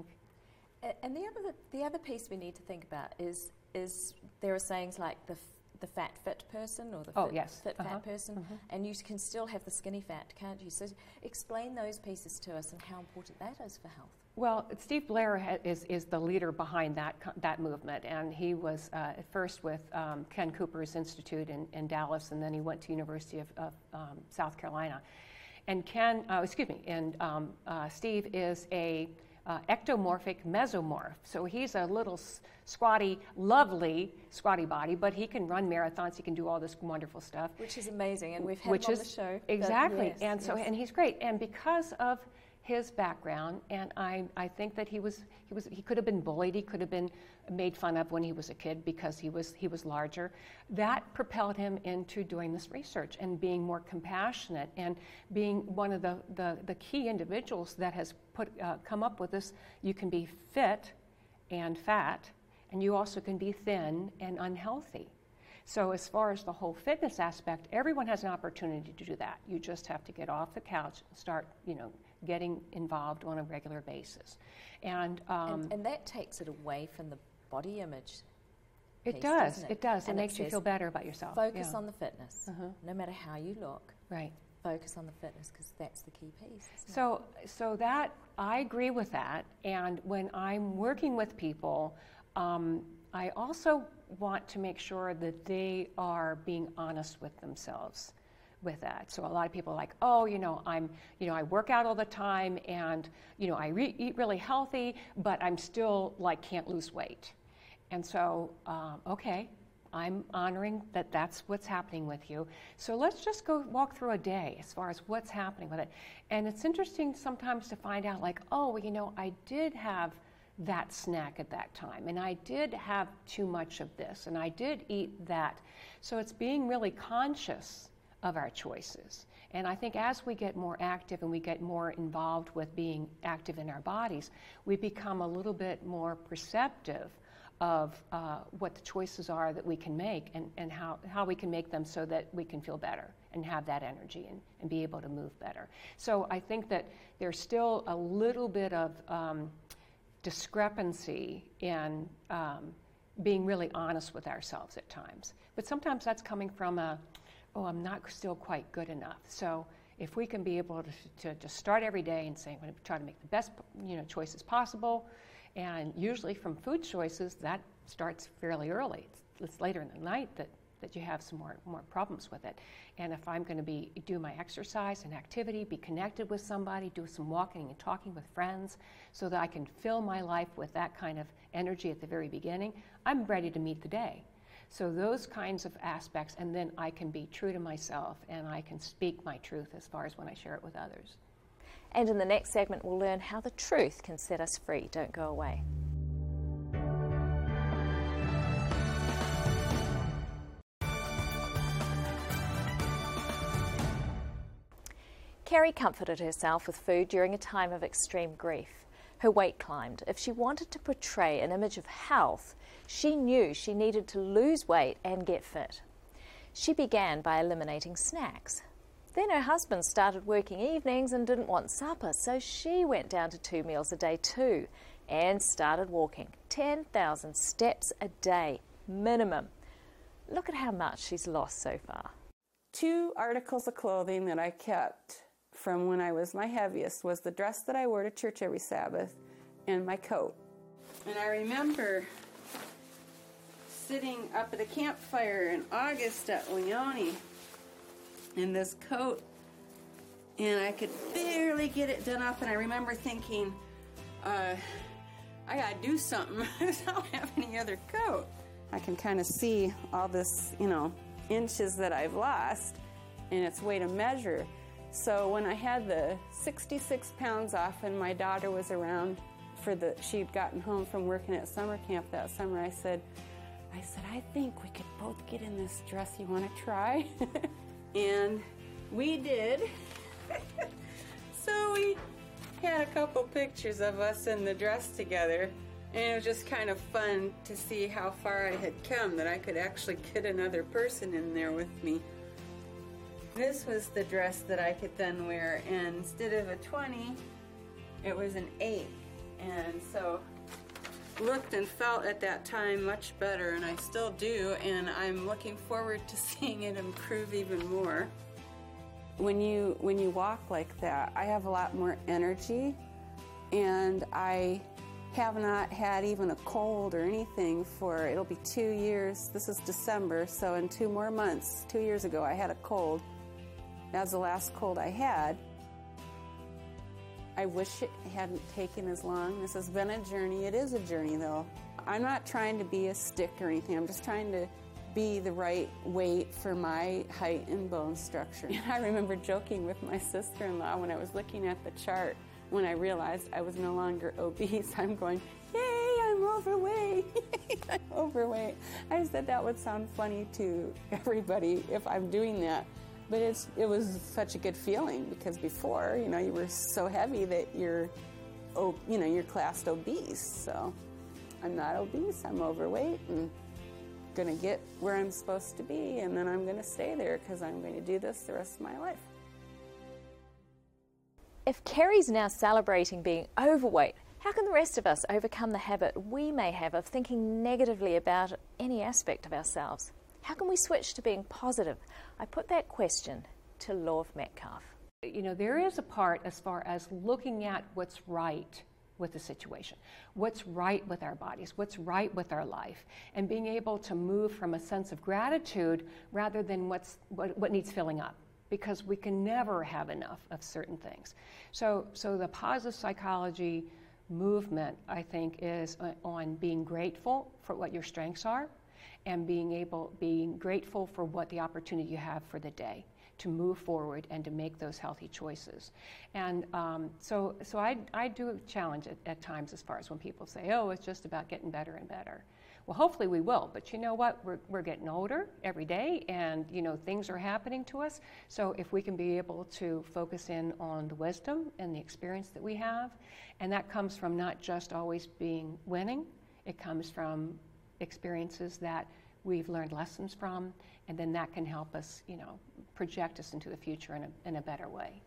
And the other the other piece we need to think about is is there are sayings like the f- the fat fit person or the oh, fit, yes. fit uh-huh. fat person, mm-hmm. and you can still have the skinny fat, can't you? So explain those pieces to us and how important that is for health. Well, Steve Blair ha- is is the leader behind that co- that movement, and he was uh, at first with um, Ken Cooper's Institute in, in Dallas, and then he went to University of, of um, South Carolina. And Ken, uh, excuse me, and um, uh, Steve is a Uh, ectomorphic mesomorph. So he's a little s- squatty, lovely squatty body, but he can run marathons, he can do all this wonderful stuff. Which is amazing, and we've had Which him on is, the show. Exactly, Yes, and so yes. and he's great. And because of his background, and I, I think that he was he was he could have been bullied, he could have been made fun of when he was a kid because he was he was larger. That propelled him into doing this research and being more compassionate and being one of the the, the key individuals that has put uh, come up with this. You can be fit and fat, and you also can be thin and unhealthy. So as far as the whole fitness aspect, everyone has an opportunity to do that. You just have to get off the couch and start, you know, getting involved on a regular basis. And um, and, and that takes it away from the body image. It piece, does, doesn't it? it does. It and makes it you says, feel better about yourself. Focus yeah. on the fitness, uh-huh. no matter how you look. Right. Focus on the fitness, because that's the key piece. Isn't So, so that I agree with that. And when I'm working with people, um, I also want to make sure that they are being honest with themselves with that. So a lot of people are like, oh, you know, I'm, you know, I work out all the time, and you know, I re- eat really healthy, but I'm still like can't lose weight. And so, um, okay, I'm honoring that that's what's happening with you. So let's just go walk through a day as far as what's happening with it. And it's interesting sometimes to find out, like, oh, well, you know, I did have that snack at that time, and I did have too much of this, and I did eat that. So it's being really conscious of our choices. And I think as we get more active and we get more involved with being active in our bodies, we become a little bit more perceptive of uh, what the choices are that we can make, and, and how, how we can make them so that we can feel better and have that energy and, and be able to move better. So I think that there's still a little bit of um, discrepancy in um, being really honest with ourselves at times. But sometimes that's coming from a, oh, I'm not still quite good enough. So if we can be able to, to, to start every day and say, I'm going to try to make the best, you know, choices possible. And usually from food choices, that starts fairly early. It's, it's later in the night that, that you have some more, more problems with it. And if I'm going to be do my exercise and activity, be connected with somebody, do some walking and talking with friends so that I can fill my life with that kind of energy at the very beginning, I'm ready to meet the day. So those kinds of aspects, and then I can be true to myself and I can speak my truth as far as when I share it with others. And in the next segment, we'll learn how the truth can set us free. Don't go away. Kerry comforted herself with food during a time of extreme grief. Her weight climbed. If she wanted to portray an image of health, she knew she needed to lose weight and get fit. She began by eliminating snacks. Then her husband started working evenings and didn't want supper, so she went down to two meals a day too and started walking ten thousand steps a day, minimum. Look at how much she's lost so far. Two articles of clothing that I kept from when I was my heaviest was the dress that I wore to church every Sabbath and my coat. And I remember sitting up at a campfire in August at Leone in this coat, and I could barely get it done up, and I remember thinking, uh, I gotta do something. I don't have any other coat. I can kind of see all this, you know, inches that I've lost, and it's way to measure. So when I had the sixty-six pounds off and my daughter was around for the, she'd gotten home from working at summer camp that summer, I said, I said, I think we could both get in this dress. You want to try? And we did. So we had a couple pictures of us in the dress together, and it was just kind of fun to see how far I had come, that I could actually get another person in there with me. This was the dress that I could then wear, and instead of a twenty, it was an eight. And so looked and felt at that time much better, and I still do, and I'm looking forward to seeing it improve even more. When you when you walk like that, I have a lot more energy, and I have not had even a cold or anything for, it'll be two years. This is December, so in two more months, two years ago, I had a cold. That was the last cold I had. I wish it hadn't taken as long. This has been a journey. It is a journey, though. I'm not trying to be a stick or anything. I'm just trying to be the right weight for my height and bone structure. And I remember joking with my sister-in-law when I was looking at the chart, when I realized I was no longer obese. I'm going, yay, I'm overweight. I'm overweight. I said that would sound funny to everybody if I'm doing that. But it's, it was such a good feeling, because before, you know, you were so heavy that you're, oh, you know, you're classed obese. So I'm not obese, I'm overweight, and going to get where I'm supposed to be, and then I'm going to stay there because I'm going to do this the rest of my life. If Kerry's now celebrating being overweight, how can the rest of us overcome the habit we may have of thinking negatively about any aspect of ourselves? How can we switch to being positive? I put that question to Lorv Metcalf. You know, there is a part as far as looking at what's right with the situation, what's right with our bodies, what's right with our life, and being able to move from a sense of gratitude rather than what's what, what needs filling up, because we can never have enough of certain things. So, so the positive psychology movement, I think, is on being grateful for what your strengths are, and being able, being grateful for what the opportunity you have for the day to move forward and to make those healthy choices. And um, so, so I, I do challenge it at times as far as when people say, oh, it's just about getting better and better. Well, hopefully we will, but you know what? We're, we're getting older every day, and you know things are happening to us. So if we can be able to focus in on the wisdom and the experience that we have, and that comes from not just always being winning, it comes from experiences that we've learned lessons from, and then that can help us, you know, project us into the future in a, in a better way.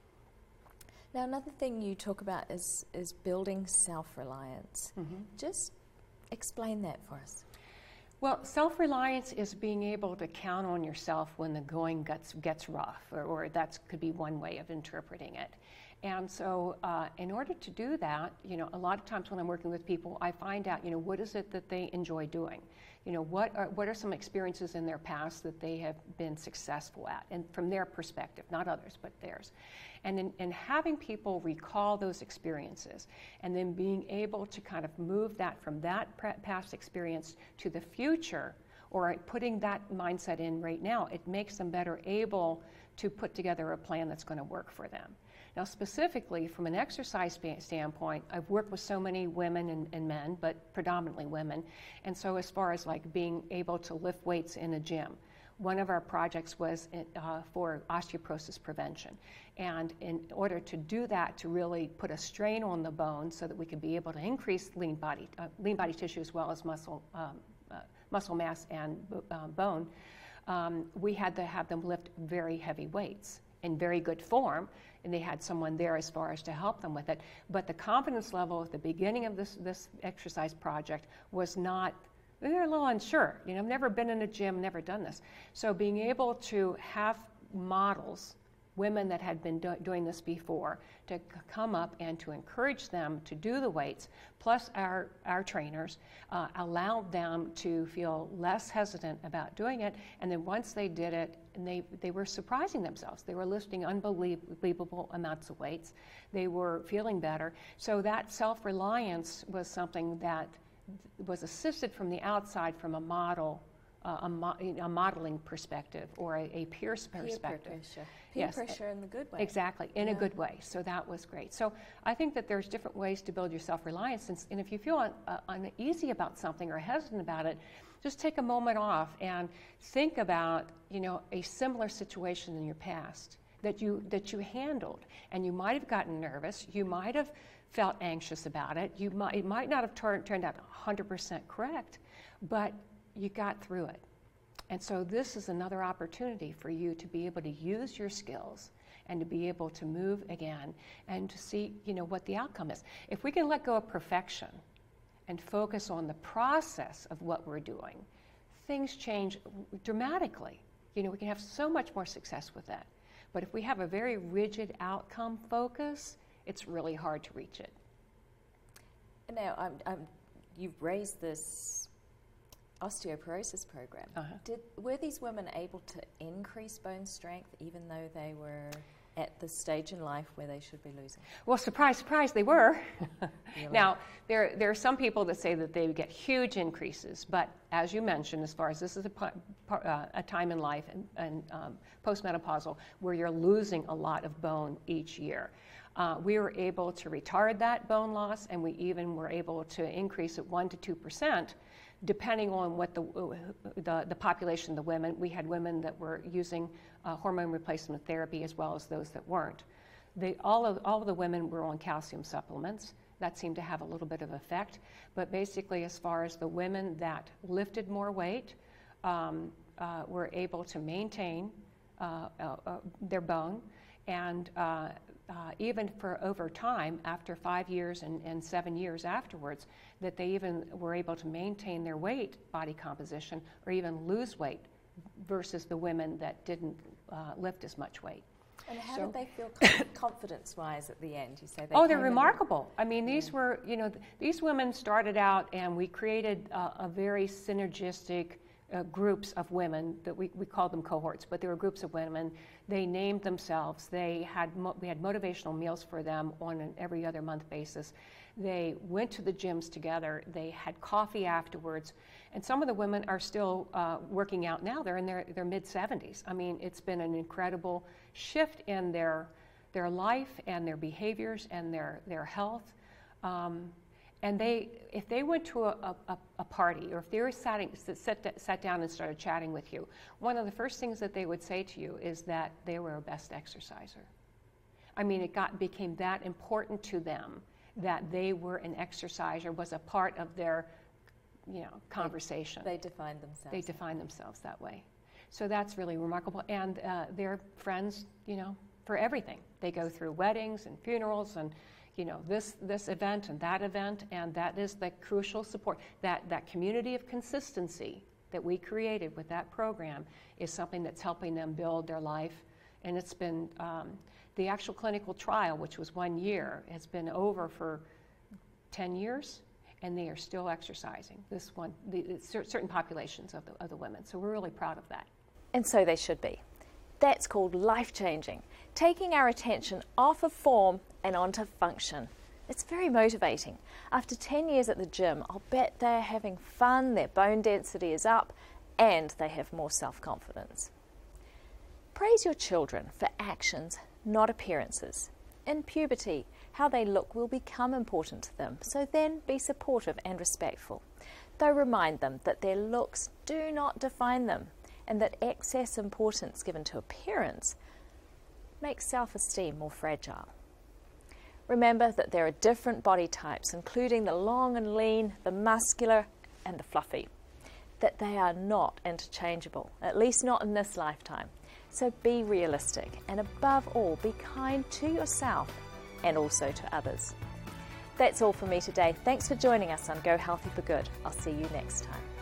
Now, another thing you talk about is, is building self-reliance. Mm-hmm. Just explain that for us. Well, self-reliance is being able to count on yourself when the going gets, gets rough, or, or that could be one way of interpreting it. And so uh, in order to do that, you know, a lot of times when I'm working with people, I find out, you know, what is it that they enjoy doing? You know, what are, what are some experiences in their past that they have been successful at, and from their perspective, not others, but theirs. And in, in having people recall those experiences, and then being able to kind of move that from that past experience to the future, or putting that mindset in right now, it makes them better able to put together a plan that's going to work for them. Now, specifically from an exercise standpoint, I've worked with so many women and, and men, but predominantly women. And so as far as like being able to lift weights in a gym, one of our projects was uh, for osteoporosis prevention. And in order to do that, to really put a strain on the bone so that we could be able to increase lean body, uh, lean body tissue as well as muscle, um, uh, muscle mass and uh, bone, um, we had to have them lift very heavy weights in very good form, and they had someone there as far as to help them with it. But the confidence level at the beginning of this, this exercise project was not, they were a little unsure. You know, I've never been in a gym, never done this. So being able to have models, women that had been do- doing this before, to c- come up and to encourage them to do the weights, plus our, our trainers, uh, allowed them to feel less hesitant about doing it. And then once they did it, and they, they were surprising themselves. They were lifting unbelievable amounts of weights. They were feeling better. So that self-reliance was something that was assisted from the outside from a model, uh, a, mo- a modeling perspective, or a, a peer perspective. Peer pressure. Peer Yes. pressure in the good way. Exactly, in Yeah. a good way. So that was great. So I think that there's different ways to build your self-reliance. And, and if you feel un, uh, uneasy about something or hesitant about it, just take a moment off and think about, you know, a similar situation in your past that you that you handled, and you might have gotten nervous. You might have felt anxious about it. You might it might not have tur- turned out one hundred percent correct, but you got through it. And so this is another opportunity for you to be able to use your skills and to be able to move again and to see, you know, what the outcome is. If we can let go of perfection and focus on the process of what we're doing, things change dramatically. You know, we can have so much more success with that. But if we have a very rigid outcome focus, it's really hard to reach it. Now, um, um, you've raised this osteoporosis program. Uh-huh. Did, were these women able to increase bone strength even though they were at the stage in life where they should be losing? Well, surprise, surprise, they were. Really? Now, there, there are some people that say that they would get huge increases, but as you mentioned, as far as this is a, uh, a time in life and, and um, postmenopausal where you're losing a lot of bone each year. Uh, we were able to retard that bone loss, and we even were able to increase it one to two percent, depending on what the, the the population, the women. We had women that were using uh, hormone replacement therapy as well as those that weren't. They, all of all of the women were on calcium supplements. That seemed to have a little bit of effect. But basically, as far as the women that lifted more weight, um, uh, were able to maintain uh, uh, uh, their bone, and uh, Uh, even for over time, after five years and, and seven years afterwards, that they even were able to maintain their weight, body composition, or even lose weight versus the women that didn't uh, lift as much weight. And how So- did they feel com- confidence-wise at the end? You say they Oh, they're came in- remarkable. I mean, these were, you know, th- these women started out, and we created uh, a very synergistic uh, groups of women that we, we called them cohorts, but they were groups of women. They named themselves. They had mo- we had motivational meals for them on an every other month basis. They went to the gyms together. They had coffee afterwards. And some of the women are still uh, working out now. They're in their, their mid seventies. I mean, it's been an incredible shift in their their life and their behaviors and their, their health. Um, and they, if they went to a, a, a party, or if they were sat, sat, sat down and started chatting with you, one of the first things that they would say to you is that they were a best exerciser. I mean, it got became that important to them that they were an exerciser, was a part of their, you know, conversation. They defined themselves. They defined themselves that way. So that's really remarkable. And uh, they're friends, you know, for everything. They go through weddings and funerals and, you know, this this event and that event, and that is the crucial support. That, that community of consistency that we created with that program is something that's helping them build their life. And it's been, um, the actual clinical trial, which was one year, has been over for ten years, and they are still exercising, this one, the, certain populations of the, of the women. So we're really proud of that. And so they should be. That's called life-changing, taking our attention off of form and onto function. It's very motivating. After ten years at the gym, I'll bet they're having fun, their bone density is up, and they have more self-confidence. Praise your children for actions, not appearances. In puberty, how they look will become important to them, so then be supportive and respectful. Though remind them that their looks do not define them, and that excess importance given to appearance makes self-esteem more fragile. Remember that there are different body types, including the long and lean, the muscular, and the fluffy, that they are not interchangeable, at least not in this lifetime. So be realistic, and above all, be kind to yourself and also to others. That's all for me today. Thanks for joining us on Go Healthy for Good. I'll see you next time.